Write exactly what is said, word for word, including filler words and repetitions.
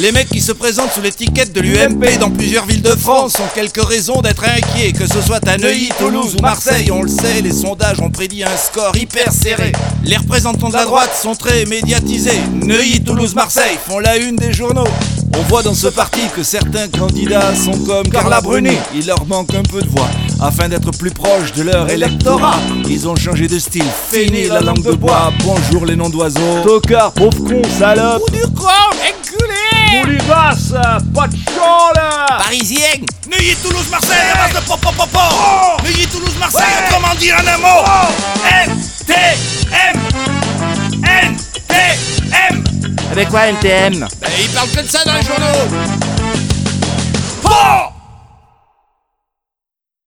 Les mecs qui se présentent sous l'étiquette de l'U M P dans plusieurs villes de France ont quelques raisons d'être inquiets. Que ce soit à Neuilly, Toulouse ou Marseille, on le sait, les sondages ont prédit un score hyper serré. Les représentants de la droite sont très médiatisés. Neuilly, Toulouse, Marseille font la une des journaux. On voit dans ce parti que certains candidats sont comme Carla Bruni. Il leur manque un peu de voix afin d'être plus proches de leur électorat. Ils ont changé de style, fini la langue de bois. Bonjour les noms d'oiseaux. Tocard, pauvre con, salope. Ou du con, enculé. Mouligas, pas de chant là. Parisienne. Neuilly, Toulouse, Marseille, à base de pop pop pop pop. Neuilly, Toulouse, Marseille, comment dire en un mot? N T M N T M. Avec quoi N T M? Ben, ils parlent que de ça dans les journaux. Oh!